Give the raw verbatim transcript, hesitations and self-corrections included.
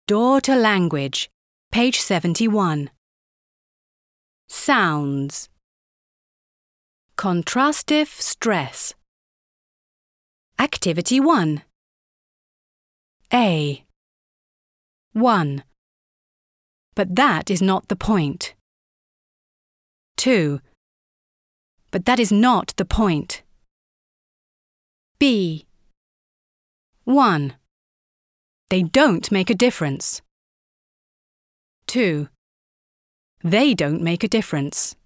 Door to Language, page seventy-one. Sounds. Contrastive stress. Activity one. A. one. But that is not the point. two. But that is not the point. B. one. They don't make a difference. two. They don't make a difference.